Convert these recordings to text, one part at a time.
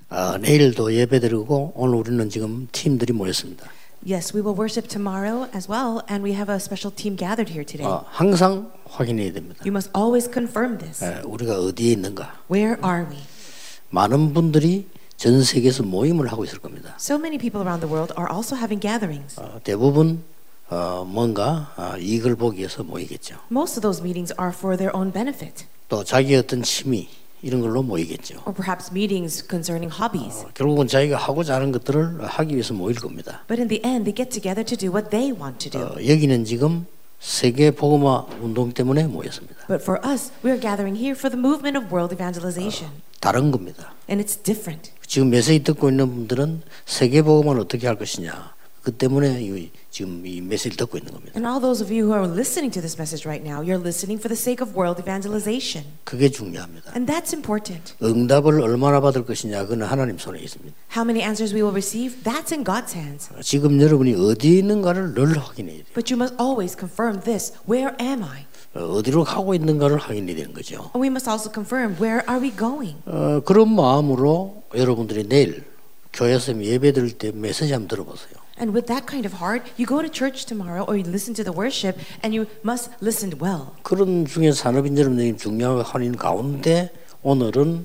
내일도 예배드리고 오늘 우리는 지금 팀들이 모였습니다. Yes, we will worship tomorrow as well, and we have a special team gathered here today. 항상 확인해야 됩니다. You must always confirm this. 우리가 어디에 있는가? Where are we? 많은 분들이 전 세계에서 모임을 하고 있을 겁니다. So many people around the world are also having gatherings. 대부분 뭔가 이익을 보기 위해서 모이겠죠. Most of those meetings are for their own benefit. 또 자기의 어떤 취미 이런 걸로 모이겠죠. Or perhaps meetings concerning hobbies. 결국은 자기가 하고자 하는 것들을 하기 위해서 모일 겁니다. But in the end, they get together to do what they want to do. 여기는 지금 세계 복음화 운동 때문에 모였습니다. But for us, we are gathering here for the movement of world evangelization. 다른 겁니다. And it's different. 지금 메시지 듣고 있는 분들은 세계 복음화를 어떻게 할 것이냐. 그 때문에 지금 이 메시지를 듣고 있는 겁니다. And all those of you who are listening to this message right now, you're listening for the sake of world evangelization. 그게 중요합니다. And that's important. 응답을 얼마나 받을 것이냐 그는 하나님 손에 있습니다. How many answers we will receive, that's in God's hands. 지금 여러분이 어디에 있는가를 늘 확인해야 돼요. But you must always confirm this. Where am I? 어디로 가고 있는가를 확인해야 되는 거죠. And we must also confirm, where are we going? 그런 마음으로 여러분들이 내일 교회에서 예배 드릴 때 메시지 한번 들어보세요. And with that kind of heart, you go to church tomorrow or you listen to the worship and you must listen well. 그런 중에 산업인 여러분들이 중요한 환인 가운데 오늘은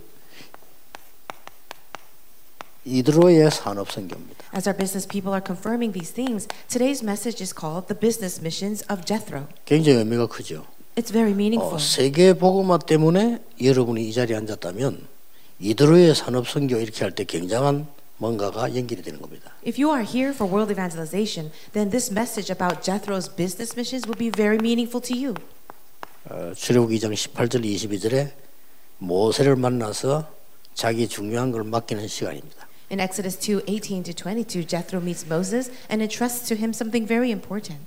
이드로의 산업 선교입니다. As our business people are confirming these things, today's message is called The Business Missions of Jethro. 굉장히 의미가 크죠. It's very meaningful. 세계 복음화 때문에 여러분이 이 자리에 앉았다면 이드로의 산업 선교 이렇게 할 때 굉장한 뭔가가 연결이 되는 겁니다. If you are here for world evangelization, then this message about Jethro's business missions will be very meaningful to you. 출애굽기 2장 18절 22절에 모세를 만나서 자기 중요한 걸 맡기는 시간입니다. In Exodus 2:18 to 22, Jethro meets Moses and entrusts to him something very important.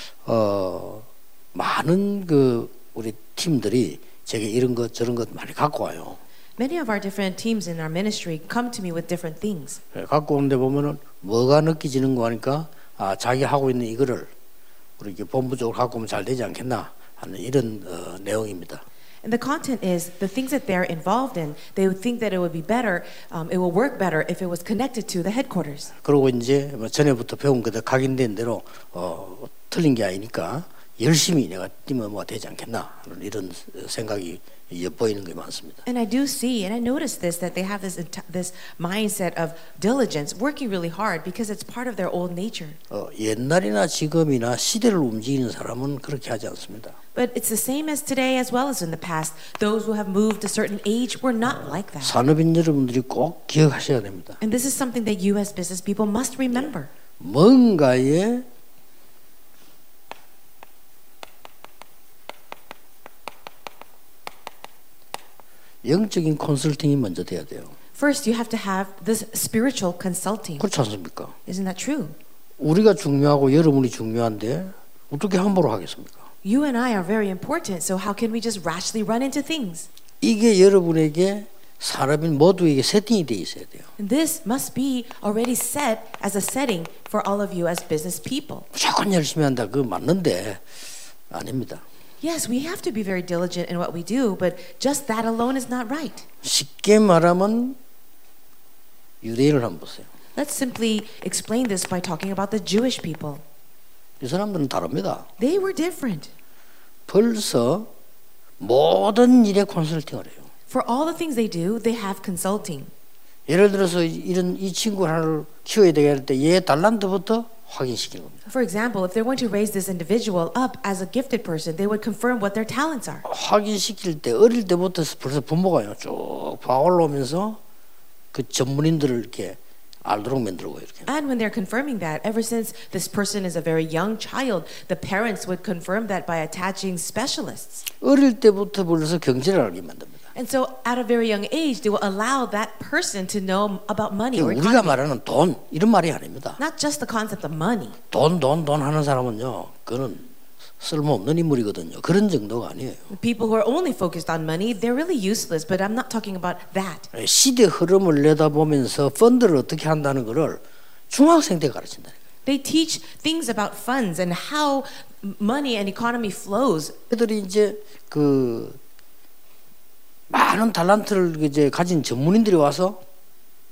많은 우리 팀들이 제게 이런 것 저런 것 많이 갖고 와요. Many of our different teams in our ministry come to me with different things. 갖고 오는데 보면은 뭐가 느껴지는 거 하니까 자기 하고 있는 이거를 우리 이렇게 본부적으로 갖고 오면 잘 되지 않겠나 하는 이런 내용입니다. And the content is the things that they're involved in. They would think that it would be better, it will work better if it was connected to the headquarters. 그리고 이제 전에부터 배운 거다 각인된 대로 틀린 게 아니니까 열심히 내가 뛰면 뭐가 되지 않겠나 하는 이런 생각이 엿보이는 게 많습니다. And I do see, and I notice this, that they have this mindset of diligence, working really hard because it's part of their old nature. 옛날이나 지금이나 시대를 움직이는 사람은 그렇게 하지 않습니다. But it's the same as today as well as in the past. Those who have moved a certain age were not like that. 산업인 여러분들이 꼭 기억하셔야 됩니다. And this is something that you as business people must remember. 뭔가에 영적인 컨설팅이 먼저 돼야 돼요. First, you have to have this spiritual consulting. 그렇지 않습니까? Isn't that true? 우리가 중요하고 여러분이 중요한데 어떻게 함부로 하겠습니까? You and I are very important, so how can we just rashly run into things? 이게 여러분에게 산업인 모두에게 세팅이 돼 있어야 돼요. And this must be already set as a setting for all of you as business people. 무조건 열심히 한다 그거 맞는데 아닙니다. Yes, we have to be very diligent in what we do, but just that alone is not right. 쉽게 말하면 유대인을 한번 보세요. Let's simply explain this by talking about the Jewish people. 이 사람들은 다릅니다. They were different. 벌써 모든 일에 컨설팅을 해요. For all the things they do, they have consulting. 예를 들어서 이 친구 하나를 키워야 되게 할 때 얘 달란트부터 확인시키는 겁니다. For example, if they're going to raise this individual up as a gifted person, they would confirm what their talents are. 확인시킬 때 어릴 때부터 벌써 부모가요 쭉 봐올라오면서 그 전문인들을 이렇게 알도록 만들고 이렇게. And when they're confirming that, ever since this person is a very young child, the parents would confirm that by attaching specialists. 어릴 때부터 벌써 경제를 알게 만듭니다. And so at a very young age, they will allow that person to know about money or 우리가 economy. 말하는 돈 이런 말이 아닙니다. Not just the concept of money. 돈 하는 사람은요, 그는 쓸모없는 인물이거든요. 그런 정도가 아니에요. People who are only focused on money, they're really useless, but I'm not talking about that. 시대 흐름을 내다보면서 펀드를 어떻게 한다는 것을 중학생 때 가르친다. They teach things about funds and how money and economy flows. 애들이 이제 많은 달란트를 이제 가진 전문인들이 와서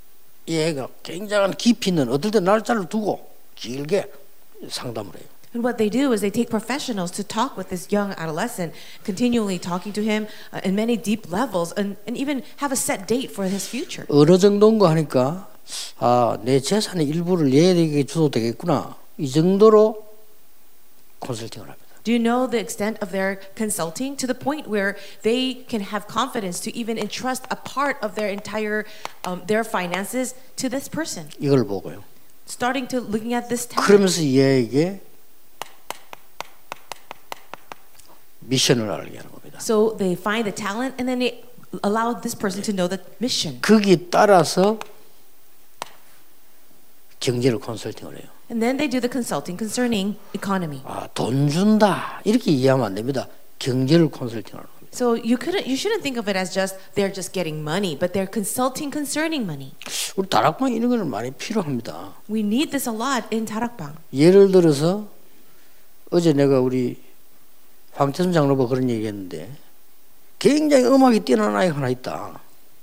얘가 굉장한 깊이 있는 어떨 때 날짜를 두고 길게 상담을 해요. And what they do is they take professionals to talk with this young adolescent, continually talking to him in many deep levels, and even have a set date for his future. 어느 정도인가 하니까 내 재산의 일부를 얘에게 줘도 되겠구나. 이 정도로 컨설팅을 합니다. Do you know the extent of their consulting to the point where they can have confidence to even entrust a part of their entire their finances to this person? 이걸 보고요. Starting to looking at this talent. 그러면서 얘에게 미션을 알게 하는 겁니다. So they find the talent and then they allow this person to know the mission. 거기에 따라서 경제를 컨설팅을 해요. And then they do the consulting concerning economy. 돈 준다 이렇게 이해하면 안 됩니다. 경제를 컨설팅하는 겁니다. So you shouldn't think of it as just they're just getting money, but they're consulting concerning money. 우리 다락방 이런 거는 많이 필요합니다. We need this a lot in 다락방. 예를 들어서 어제 내가 우리 황태순 장로가 그런 얘기했는데 굉장히 음악이 뛰어난 아이가 하나 있다.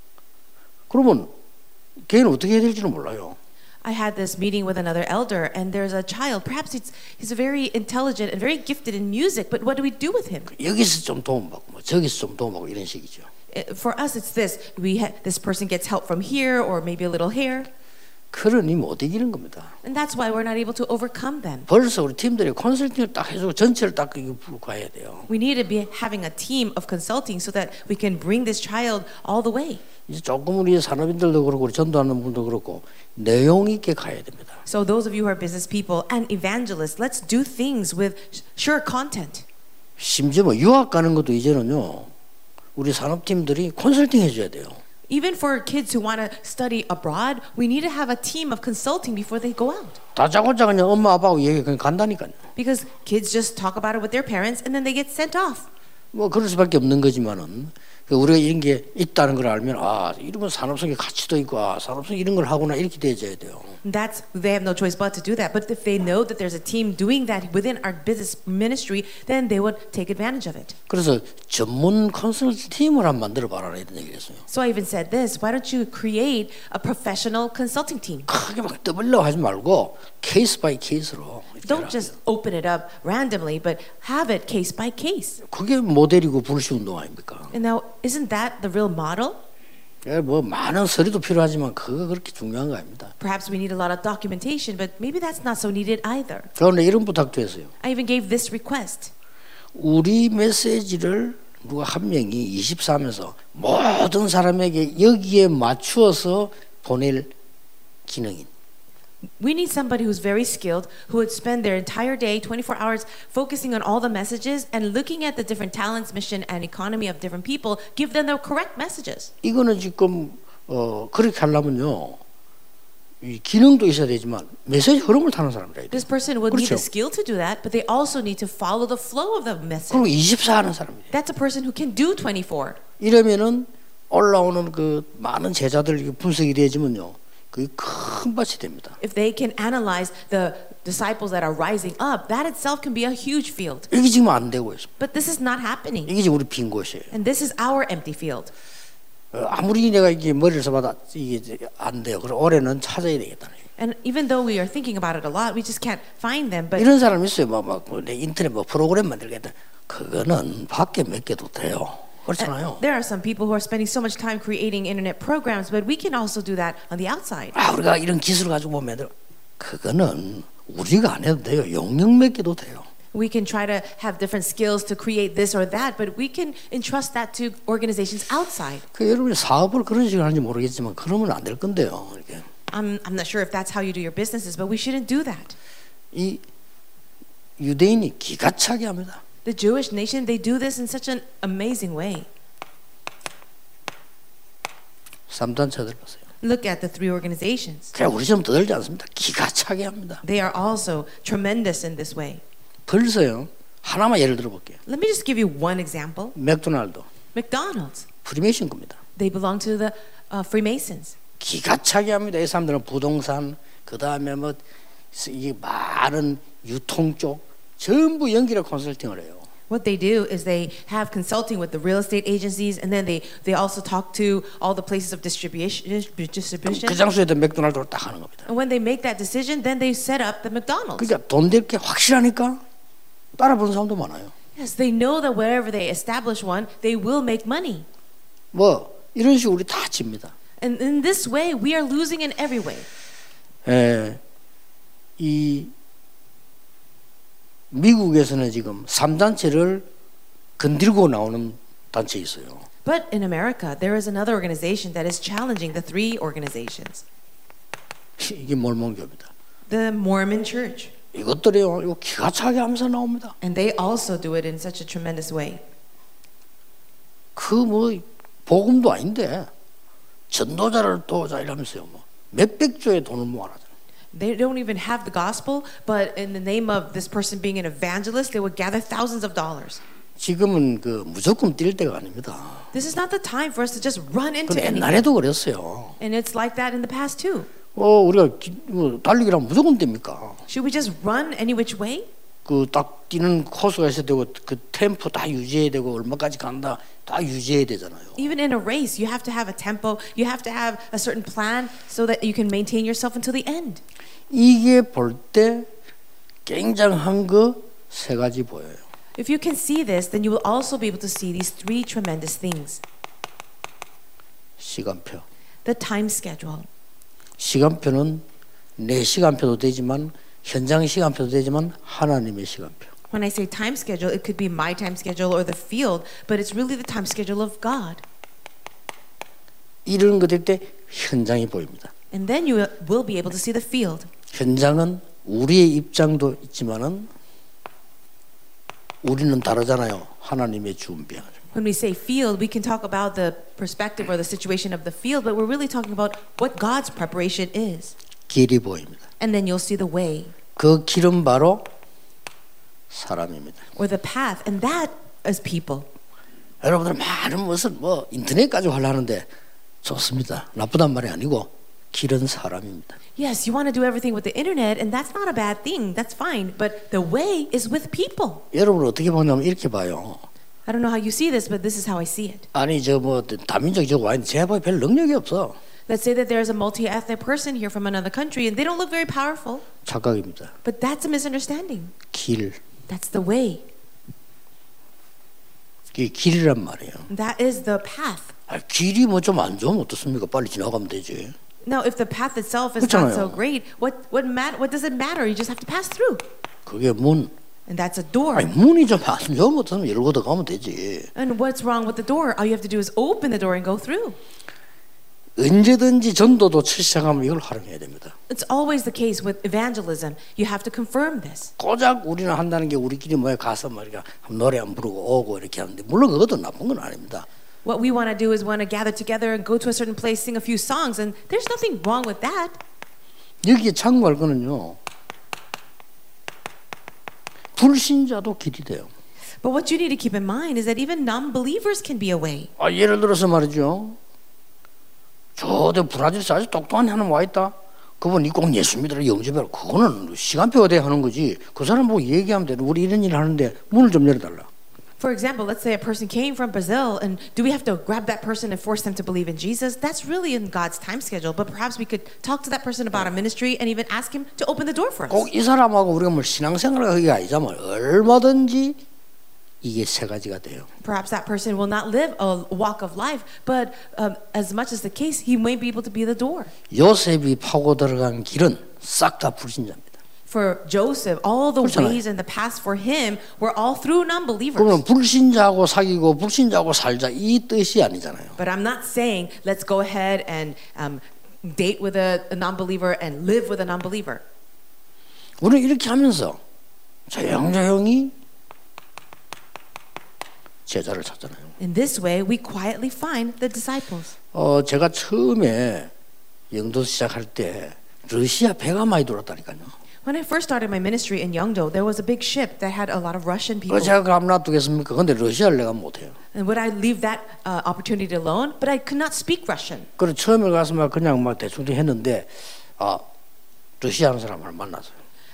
그러면 걔는 어떻게 해야 될지는 몰라요. I had this meeting with another elder, and there's a child. Perhaps he's very intelligent and very gifted in music, but what do we do with him? 여기서 좀 도움받고 뭐 저기서 좀 도움받고 이런 식이죠. For us, it's this: this person gets help from here, or maybe a little here. 그러니 못 이기는 겁니다. And that's why we're not able to overcome them. 벌써 우리 팀들이 컨설팅을 딱 해주고 전체를 딱 풀고 가야 돼요. We need to be having a team of consulting so that we can bring this child all the way. 이제 조금 우리 산업인들도 그렇고 우리 전도하는 분도 그렇고 내용 있게 가야 됩니다. So those of you who are business people and evangelists, let's do things with sure content. 심지어 뭐 유학 가는 것도 이제는요. 우리 산업팀들이 컨설팅 해줘야 돼요. Even for kids who want to study abroad, we need to have a team of consulting before they go out. 다짜고짜 그냥 엄마 아빠하고 얘기 그냥 간다니까요. Because kids just talk about it with their parents and then they get sent off. 뭐 그럴 수밖에 없는 거지만은 우리가 이런 게 있다는 걸 알면 이러면 산업성의 가치도 있고 산업성 이런 걸 하구나 이렇게 돼야 돼요. They have no choice but to do that. But if they know that there's a team doing that within our business ministry, then they would take advantage of it. 그래서 전문 컨설팅 팀을 한번 만들어 봐라 이런 얘기를 했어요. So I even said this: Why don't you create a professional consulting team? 크게 막 떠벌려 하지 말고 케이스 바이 케이스로. Don't just open it up randomly, but have it case by case. 그게 모델이고 불시 운동 아닙니까? And now, isn't that the real model? 뭐 많은 서류도 필요하지만 그거 그렇게 중요한 거 아닙니다. Perhaps we need a lot of documentation, but maybe that's not so needed either. 그런데 이런 부탁도 했어요. I even gave this request. 우리 메시지를 누가 한 명이 24하면서 모든 사람에게 여기에 맞추어서 보낼 기능인. We need somebody who's very skilled, who would spend their entire day, 24 hours, focusing on all the messages and looking at the different talents, mission, and economy of different people, give them the correct messages. 이거는 지금 그렇게 하려면요, 이 기능도 있어야 되지만 메시지 흐름을 타는 사람이라. This person would need 그렇죠. the skill to do that, but they also need to follow the flow of the message. 그리고 24 하는 사람이에요. That's a person who can do 24. 이러면은 올라오는 그 많은 제자들 분석이 되지만요. 그게 큰 밭이 됩니다. If they can analyze the disciples that are rising up, that itself can be a huge field. 이게 지금 안 되고 있습니다. But this is not happening. 이게 지금 우리 빈 곳이에요. And this is our empty field. 아무리 내가 이게 머리를 써봐도 이게 안 돼요. 그래서 올해는 찾아야 되겠다는 얘기예요. And even though we are thinking about it a lot, we just can't find them. But 이런 사람이 있어요. 막 내 인터넷 뭐 프로그램 만들겠다. 그거는 밖에 몇 개도 돼요. 그렇잖아요. there are some people who are spending so much time creating internet programs, but we can also do that on the outside. 우리가 이런 기술을 가지고 보면 그거는 우리가 안 해도 돼요. 용역 몇 개도 돼요. We can try to have different skills to create this or that, but we can entrust that to organizations outside. 여러분이 사업을 그런 식으로 하는지 모르겠지만 그러면 안 될 건데요. 이렇게. I'm not sure if that's how you do your businesses, but we shouldn't do that. 이 유대인이 기가 차게 합니다. The Jewish nation, they do this in such an amazing way. 3단체들 보세요. Look at the three organizations. 그냥 우리 좀 떠들지 않습니다. 기가 차게 합니다. They are also tremendous in this way. 벌써요. 하나만 예를 들어볼게요. Let me just give you one example. 맥도날드, McDonald's. 프리메이션 겁니다. They belong to the Freemasons. 기가 차게 합니다. 이 사람들은 부동산, 그 다음에 이 많은 유통 쪽 전부 연기력 컨설팅을 해요. What they do is they have consulting with the real estate agencies, and then they also talk to all the places of distribution. 그 장소에다 맥도날드를 딱 하는 겁니다. And when they make that decision, then they set up the McDonald's. 그러니까 돈 될 게 확실하니까 따라보는 사람도 많아요. Yes, they know that wherever they establish one, they will make money. 뭐 이런 식으로 우리 다 집니다. And in this way, we are losing in every way. 이 미국에서는 지금 3단체를 건들고 나오는 단체 있어요. But in America, there is another organization that is challenging the three organizations. 이게 몰몬교입니다. The Mormon Church. 이것들이요, 이거 기가 차게 하면서 나옵니다. And they also do it in such a tremendous way. 그 뭐 복음도 아닌데 전도자를 도우자 이러면서요, 뭐 몇백조의 돈을 모아놨어요. They don't even have the gospel, but in the name of this person being an evangelist, they would gather thousands of dollars. 지금은 그 무조건 뛸 때가 아닙니다. This is not the time for us to just run into 근데 anything. 옛날에도 그랬어요. And it's like that in the past too. 우리가 달리기랑 무조건 뜁니까? Should we just run any which way? 그 딱 뛰는 코스가 있어야 되고 그 템포 다 유지해야 되고 얼마까지 간다 다 유지해야 되잖아요. Even in a race, you have to have a tempo. You have to have a certain plan so that you can maintain yourself until the end. 이게 볼 때 굉장한 거 세 가지 보여요. If you can see this, then you will also be able to see these three tremendous things. 시간표. The time schedule. 시간표는 내 시간표도 되지만 현장 시간표도 되지만 하나님의 시간표. When I say time schedule, it could be my time schedule or the field, but it's really the time schedule of God. 이런 것들 때 현장이 보입니다. And then you will be able to see the field. 현장은 우리의 입장도 있지만은 우리는 다르잖아요. 하나님의 준비하는. When we say field, we can talk about the perspective or the situation of the field, but we're really talking about what God's preparation is. 길이 보입니다. And then you'll see the way. 그 길은 바로 사람입니다. Or the path, and that is people. 여러분들 많은 무슨 뭐 인터넷까지 하려는데 좋습니다. 나쁘단 말이 아니고 길은 사람입니다. Yes, you want to do everything with the internet, and that's not a bad thing. That's fine. But the way is with people. 여러분 어떻게 보냐면 이렇게 봐요. I don't know how you see this, but this is how I see it. 아니 저 뭐 다민족 저거 와인 제보에 별 능력이 없어. Let's say that there's a multi-ethnic person here from another country, and they don't look very powerful. 착각입니다. But that's a misunderstanding. 길. That's the way. 이 길이란 말이에요. That is the path. 길이 뭐 좀 안 좋으면 어떻습니까? 빨리 지나가면 되지. Now, if the path itself is not so great, what does it matter? You just have to pass through. 그게 문. And that's a door. 아니 문이 좀 안 좋으면 어떻으면 열고 들어가면 되지. And what's wrong with the door? All you have to do is open the door and go through. 언제든지 전도도 시작하면 이걸 활용해야 됩니다. It's always the case with evangelism. You have to confirm this. 고작 우리는 한다는 게 우리끼리 뭐에 가서 말이야 노래 안 부르고 오고 이렇게 하는데 물론 그것도 나쁜 건 아닙니다. What we want to do is want to gather together and go to a certain place, sing a few songs, and there's nothing wrong with that. 여기에 참고할 거는요. 불신자도 길이 돼요. But what you need to keep in mind is that even non-believers can be a way. 예를 들어서 말이죠. 저도 브라질에서 아주 똑똑한 하나 와 있다. 그분 꼭 예수 믿으라 영접해라. 그거는 시간표가 돼야 하는 거지. 그 사람 보고 얘기하면 돼. 우리 이런 일 하는데 문을 좀 열어달라. For example, let's say a person came from Brazil, and do we have to grab that person and force them to believe in Jesus? That's really in God's time schedule. But perhaps we could talk to that person about a ministry and even ask him to open the door for us. 꼭 이 사람하고 우리가 뭐 신앙생활을 하기가 아니지만 얼마든지 이게 세 가지가 돼요. Perhaps that person will not live a walk of life, but as much as the case, he may be able to be the door. 요셉이 파고 들어간 길은 싹 다 불신자입니다. For Joseph, all the 그렇잖아요. ways and the paths for him were all through non-believers. 그러면 불신자하고 사귀고 불신자하고 살자 이 뜻이 아니잖아요. But I'm not saying let's go ahead and date with a non-believer and live with a non-believer. 우리는 이렇게 하면서 조용조용히 제자를 찾잖아요. In this way, we quietly find the disciples. 제가 처음에 영도 시작할 때 러시아 배가 많이 돌았다니까요. When I first started my ministry in Yeongdo, there was a big ship that had a lot of Russian people. 제가 그럼 놔두겠습니까? 근데 러시아를 내가 못해요. And would I leave that opportunity alone? But I could not speak Russian. 그래서 처음에 가서 막 그냥 막 대충 했는데 러시아 하는 사람을 만났어요.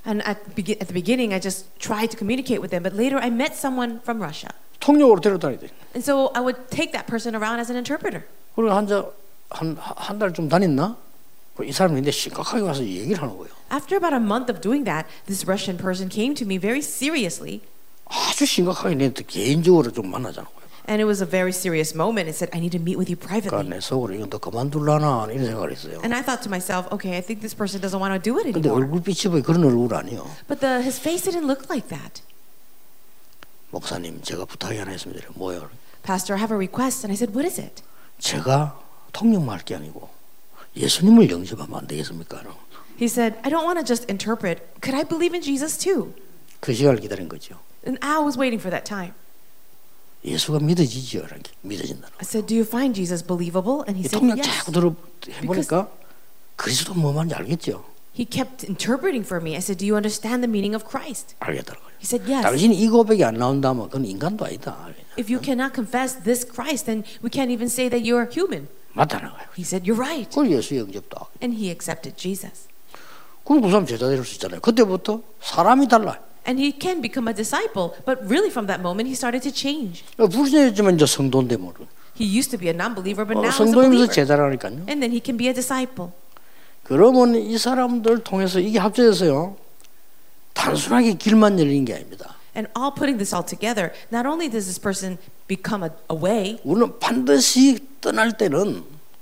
And at the beginning, I just tried to communicate with them. But later, I met someone from Russia. 통역으로 데려다니야 돼. And so I would take that person around as an interpreter. 그리고 한 달 좀 다녔나? 이 사람이 근데 심각하게 와서 얘기를 하는 거예요. After about a month of doing that, this Russian person came to me very seriously. 아주 심각하게 내한테 개인적으로 좀 만나자는 거예요. And it was a very serious moment. It said, I need to meet with you 그러니까 privately. 내 속으로 이건 더 그만둘라나 이런 생각을 했어요. And I thought to myself, okay, I think this person doesn't want to do it 근데 anymore. 얼굴빛이 보이 그런 얼굴 아니요. But his face didn't look like that. 목사님, 제가 부탁이 하나 있습니다. 뭐요? Pastor, I have a request. And I said, what is it? 제가 통역만 할 게 아니고 예수님을 영접하면 안 되겠습니까? He said, I don't want to just interpret. Could I believe in Jesus too? 그 시간을 기다린 거죠. And I was waiting for that time. 예수가 믿어지죠. 믿어진다는 I said, do you find Jesus believable? And he 거. said, 통역 yes. 자꾸 해보니까 그리스도 뭐 말인지 알겠죠. He kept interpreting for me. I said, do you understand the meaning of Christ? 알겠다는 거예요. He said, yes. 당신이 이 고백이 안 나온다면 그건 인간도 아니다. If you cannot confess this Christ, then we can't even say that you're human. 맞다는 거예요. He said, you're right. 그걸 예수 영접도. And he accepted Jesus. 그럼 그 사람 제자 될 수 있잖아요. 그때부터 사람이 달라요. And he can become a disciple. But really from that moment, he started to change. 불신했지만 이제 성도인데 뭐. He used to be a non-believer, but now he's a 성도이면서 believer. 제자라니까요. And then he can be a disciple. 그러면 이 사람들 통해서 이게 합쳐져서요. 단순하게 길만 열린 게 아닙니다. And all putting this all together, not only does this person become a way, 우리는 반드시 떠날 때는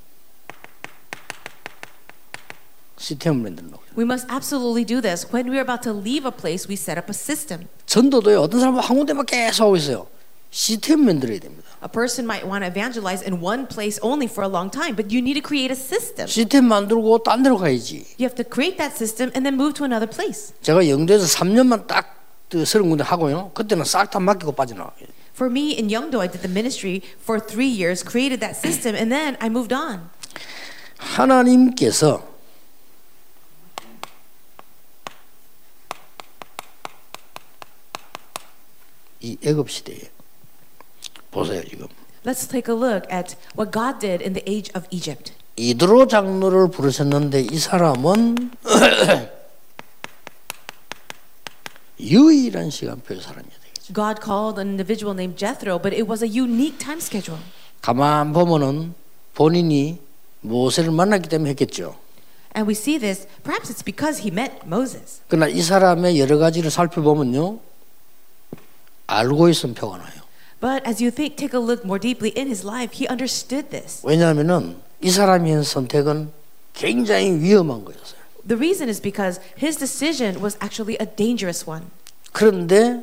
시스템을 만드는 거예요. we must absolutely do this. When we're about to leave a place, we set up a system. 전도도요. 어떤 사람은 한 군데만 계속 하고 있어요. 시스템 만들어야 됩니다. A person might want to evangelize in one place only for a long time, but you need to create a system. 시스템 만들고 딴 데로 가야지. You have to create that system and then move to another place. 제가 영도에서 3년만 딱 30군데 하고요. 그때는 싹 다 맡기고 빠져나와요. For me in Yeongdo, I did the ministry for 3 years, created that system, and then I moved on. 하나님께서 이 애굽 시대에 보세요 지금. Let's take a look at what God did in the age of Egypt. 이드로 장로를 부르셨는데 이 사람은 유일한 시간표의 사람이야 되겠죠. God called an individual named Jethro, but it was a unique time schedule. 가만 보면은 본인이 모세를 만났기 때문에 했겠죠. And we see this, perhaps it's because he met Moses. 그러나 이 사람의 여러 가지를 살펴보면요. 알고 있으면 표가 나요. But as you take a look more deeply in his life, he understood this. 왜냐하면은 이 사람이 한 선택은 굉장히 위험한 거였어요. The reason is because his decision was actually a dangerous one. 그런데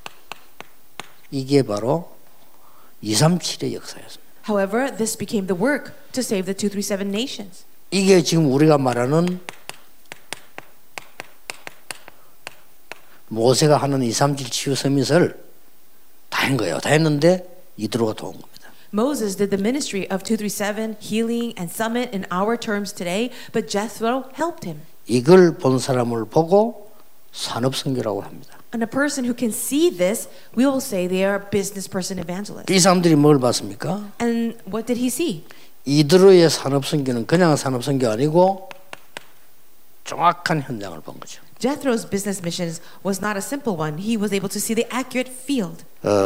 이게 바로 237의 역사였습니다. However, this became the work to save the 237 nations. 이게 지금 우리가 말하는 모세가 하는 237 치유 서밋을 다 한 거예요. 다 했는데 이드로가 도운 겁니다. Moses did the ministry of 237, healing and summit in our terms today, but Jethro helped him. 이걸 본 사람을 보고 산업선교라고 합니다. And a person who can see this, we will say they are a business person evangelist. 이 사람들이 뭘 봤습니까? And what did he see? 이드로의 산업선교는 그냥 산업선교 아니고 정확한 현장을 본 거죠. Jethro's business missions was not a simple one. He was able to see the accurate field.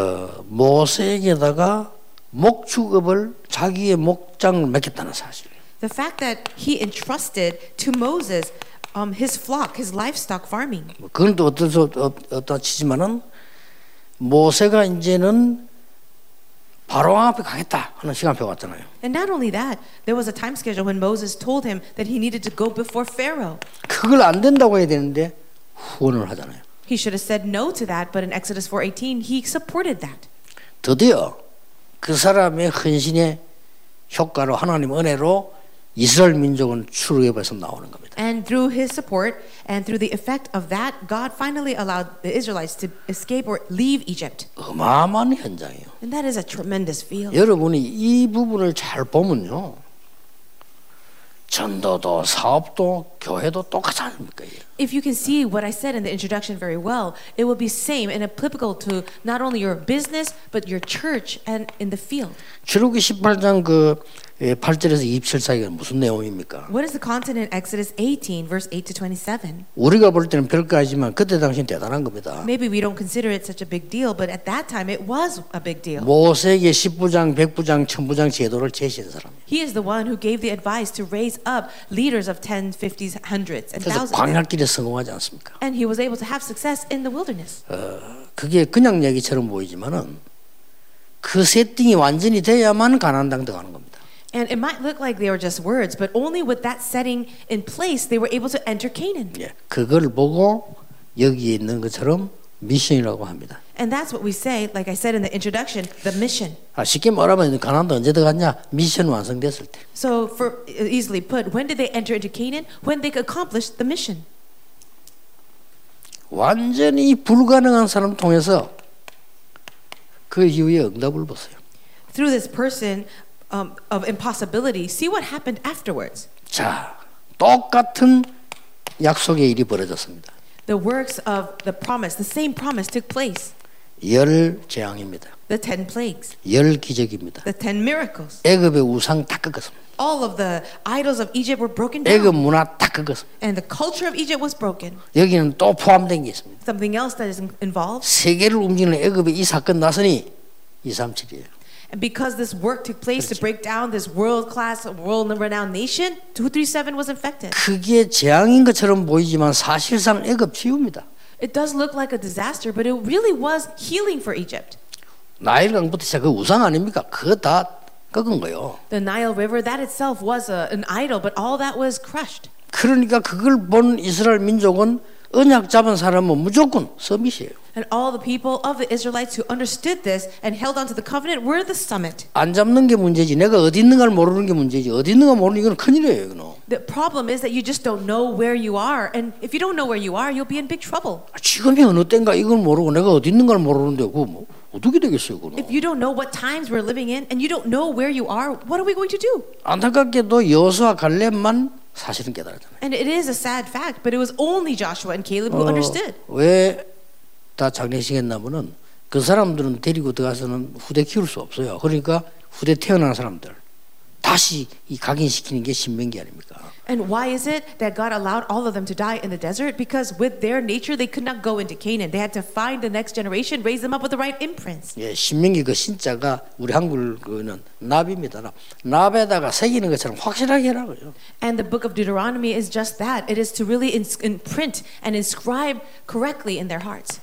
모세에게다가 목축업을 자기의 목장을 맡겼다는 사실. The fact that he entrusted to Moses his flock, his livestock farming. 그건 또 어떠 치지만은 모세가 이제는 바로왕 앞에 가겠다 하는 시간표 같잖아요. And not only that, there was a time schedule when Moses told him that he needed to go before Pharaoh. 그걸 안 된다고 해야 되는데 후원을 하잖아요. He should have said no to that, but in Exodus 4:18, he supported that. 드디어 그 사람의 헌신의 효과로 하나님 은혜로 이스라엘 민족은 출애굽에서 나오는 겁니다. And through his support and through the effect of that, God finally allowed the Israelites to escape or leave Egypt. 어마어마한 현장이에요. And that is a tremendous field. 여러분이 이 부분을 잘 보면요. 전도도 사업도 교회도 똑같지 않습니까? If you can see what I said in the introduction very well, it will be same and applicable to not only your business but your church and in the field. 출애굽기 18장 8절에서 27사기가 무슨 내용입니까? What is the content in Exodus 18 verse 8 to 27? 우리가 볼 때는 별거 아니지만 그때 당시엔 대단한 겁니다. Maybe we don't consider it such a big deal, but at that time it was a big deal. 모세에게 10부장, 100부장, 1000부장 제도를 제시한 사람. He is the one who gave the advice to raise up leaders of 10s, 50s, hundreds, and 그래서 thousands. 광야길에 성공하지 않습니까? And he was able to have success in the wilderness. 그게 그냥 얘기처럼 보이지만은 그 세팅이 완전히 돼야만 가나안 땅 들어가는 겁니다. And it might look like they were just words, but only with that setting in place they were able to enter Canaan. 예, 그걸 보고 여기에 있는 것처럼 미션이라고 합니다. And that's what we say, like I said in the introduction, the mission. 쉽게 말하면 가나안도 언제 들어갔냐? 미션 완성됐을 때. So for easily put, when did they enter into Canaan? When they accomplished the mission. 완전히 불가능한 사람 통해서 그 이후에 응답을 보세요. Through this person of impossibility, see what happened afterwards. 자, 똑같은 약속의 일이 벌어졌습니다. The works of the promise, the same promise took place. 10 재앙입니다. The 10 plagues, 10 기적입니다. the 10 miracles. 애굽의 우상 다 꺾었습니다. All of the idols of Egypt were broken 애굽 down. 문화 다 꺾었습니다. And the culture of Egypt was broken. 여기는 또 포함된 게 있습니다. Something else that is involved. 세계를 움직이는 애굽의 이 사건 나서니 237이에요. And because this work took place to break down this world-class, world-renowned nation, 237 was infected. 그게 재앙인 것처럼 보이지만 사실상 애굽 치유입니다. It does look like a disaster, but it really was healing for Egypt. 나일강부터 시작 그 우상 아닙니까? 그거 다 꺾은 거예요. The Nile River, that itself was an idol, but all that was crushed. 그러니까 그걸 본 이스라엘 민족은 언약 잡은 사람은 무조건 서밋이에요. And all the people of the Israelites who understood this and held on to the covenant were the summit. 안 잡는 게 문제지. 내가 어디 있는가를 모르는 게 문제지. 어디 있는가 모르는 이건 큰일이에요. 이거는. The problem is that you just don't know where you are, and if you don't know where you are, you'll be in big trouble. 지금이 어느 때인가 이걸 모르고 내가 어디 있는가를 모르는데 그거 뭐 어떻게 되겠어요, 그거는. If you don't know what times we're living in and you don't know where you are, what are we going to do? 안타깝게도 여호수아 갈렙만 사실은 깨달았잖아요. And it is a sad fact, but it was only Joshua and Caleb who understood. 왜 다 장례식했나면은 그 사람들은 데리고 들어가서는 후대 키울 수 없어요. 그러니까 후대 태어난 사람들 다시 이 각인시키는 게 신명기 아닙니까? And why is it that God allowed all of them to die in the desert? Because with their nature, they could not go into Canaan. They had to find the next generation, raise them up with the right imprints. 예, 신명기 그 신자가 우리 한글 그는 납입니다. 납에다가 새기는 것처럼 확실하게 하라고요. And the book of Deuteronomy is just that. It is to really imprint and inscribe correctly in their hearts.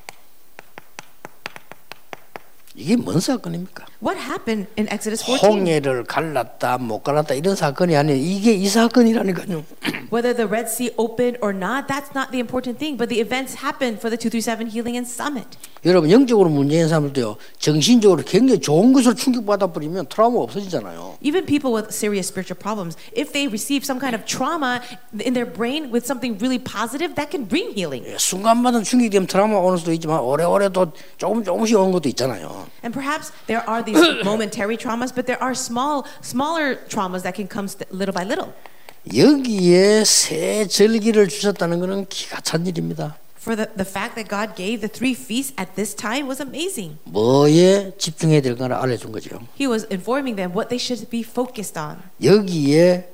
이게 뭔 사건입니까? What happened in Exodus 14? 홍해를 갈랐다 못 갈랐다 이런 사건이 아니에요. 이게 이 사건이라니까요. Whether the Red Sea opened or not, that's not the important thing. But the events happened for the 237 Healing and Summit. 여러분 영적으로 문제인 사람들도요. 정신적으로 굉장히 좋은 것을 충격받아 버리면 트라우마 없어지잖아요. Even people with serious spiritual problems, if they receive some kind of trauma in their brain with something really positive, that can bring healing. 예, 순간마다 충격되면 트라우마 오는 수도 있지만 오래오래 또 조금씩 오는 것도 있잖아요. And perhaps there are these momentary traumas, but there are smaller traumas that can come little by little. 여기에 새 절기를 주셨다는 것은 기가 찬 일입니다. For the fact that God gave the 3 feasts at this time was amazing. 뭐에 집중해야 될까를 알려준 거죠. He was informing them what they should be focused on. 여기에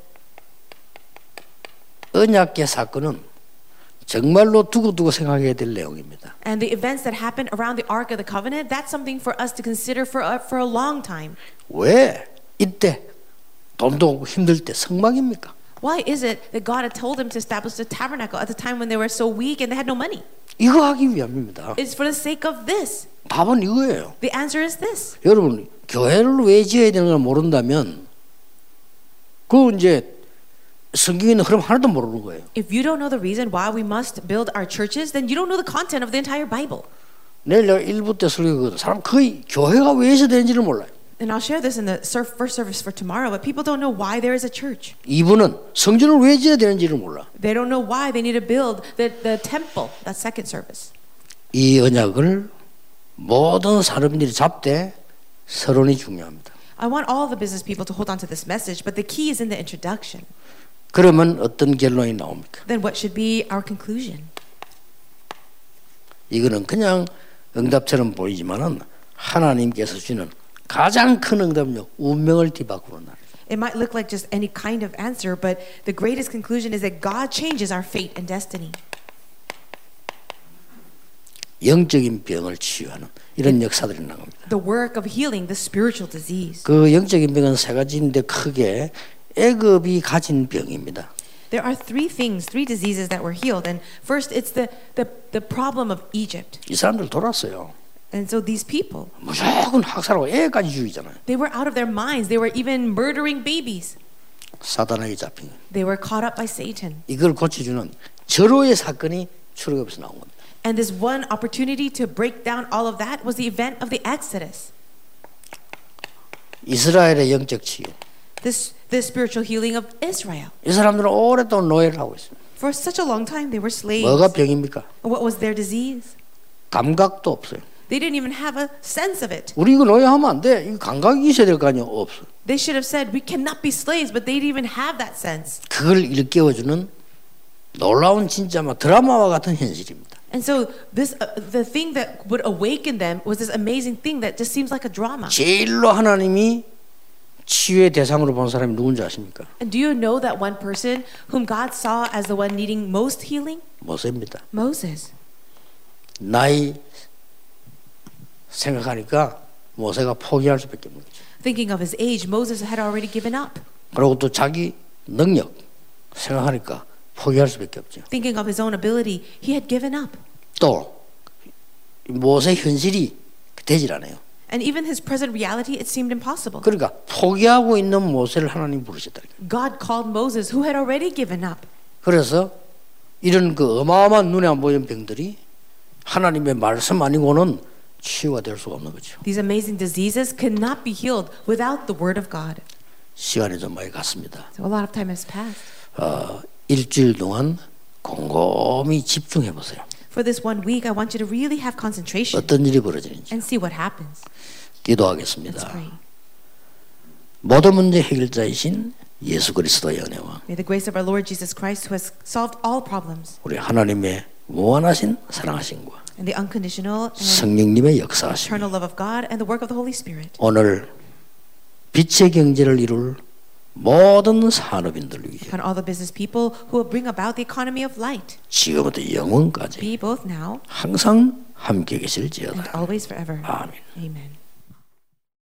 언약궤 사건은 정말로 두고두고 생각해야 될 내용입니다. And the events that happened around the Ark of the Covenant, that's something for us to consider for a long time. 왜 이때 돈도 없고 힘들 때 성막입니까? Why is it that God had told them to establish the tabernacle at the time when they were so weak and they had no money? 이거 하기 위함입니다. It's for the sake of this. 답은 이거예요. The answer is this. 여러분 교회를 왜 지어야 되는 걸 모른다면 그 이제 성경에 있는 흐름 하나도 모르는 거예요. If you don't know the reason why we must build our churches, then you don't know the content of the entire Bible. 내일 내가 1부 때 설교거든. 사람 거의 교회가 왜 있어야 되는지를 몰라요. And I'll share this in the first service for tomorrow, but people don't know why there is a church. 2부는 성전을 왜 지어야 되는지를 몰라. They don't know why they need to build the temple, that second service. 이 언약을 모든 사람들이 잡되 서론이 중요합니다. I want all the business people to hold on to this message, but the key is in the introduction. 그러면 어떤 결론이 나옵니까? then what should be our conclusion? 이거는 그냥 응답처럼 보이지만은 하나님께서 주는 가장 큰 응답은요, 운명을 뒤바꾸는 날. It might look like just any kind of answer, but the greatest conclusion is that God changes our fate and destiny. 영적인 병을 치유하는 이런 역사들이 나옵니다. The work of healing the spiritual disease. 그 영적인 병은 세 가지인데 크게 애굽이 가진 병입니다. There are three diseases that were healed. And first, it's the problem of Egypt. 이 사람들 돌았어요. And so these people, 무조건 학살하고 애까지 죽이잖아요. they were out of their minds. They were even murdering babies. 사단에게 잡힌 거예요. They were caught up by Satan. 이걸 고쳐주는 절호의 사건이 출애굽에서 나온 겁니다. And this one opportunity to break down all of that was the event of the Exodus. 이스라엘의 영적 치유. The spiritual healing of Israel. 이 사람들은 오랫동안 노예를 하고 있습니다. For such a long time, they were slaves. 뭐가 병입니까? What was their disease? 감각도 없어요. They didn't even have a sense of it. 우리 이거 노예하면 안 돼. 이거 감각이 있어야 될 거 아니에요. 없어. They should have said, we cannot be slaves, but they didn't even have that sense. 그걸 일깨워주는 놀라운 진짜 막 드라마와 같은 현실입니다. And so this, the thing that would awaken them was this amazing thing that just seems like a drama. 제일로 하나님이 치유의 대상으로 본 사람이 누군지 아십니까? And do you know that one person whom God saw as the one needing most healing? 모세입니다. Moses. 나이 생각하니까 모세가 포기할 수밖에 없는 거죠. Thinking of his age, Moses had already given up. 그리고 또 자기 능력 생각하니까 포기할 수밖에 없죠. Thinking of his own ability, he had given up. 또 모세 현실이 되질 않아요. And even his present reality, it seemed impossible. 그러니까 포기하고 있는 모세를 하나님 부르셨다. God called Moses, who had already given up. 그래서 이런 그 어마어마한 눈에 안 보이는 병들이 하나님의 말씀 아니고는 치유가 될 수가 없는 거죠. These amazing diseases could not be healed without the word of God. 시간이 좀 많이 갔습니다. So a lot of time has passed. 일주일 동안 곰곰이 집중해 보세요. For this 1 week, I want you to really have concentration 어떤 일이 벌어지는지. and see what happens. Let's 기도하겠습니다. pray. 모든 문제 해결자이신 예수 그리스도의 은혜와 May the grace of our Lord Jesus Christ, who has solved all problems, 우리 하나님의 무한하신 사랑하심과 and the unconditional and 성령님의 역사하심, eternal love of God and the work of the Holy Spirit, 오늘 빛의 경제를 이룰 모든 산업인들 위해 and all the business people who will bring about the economy of light, 지금부터 영원까지 be both now 항상 함께 and 계실지어다. always forever. 아멘. Amen.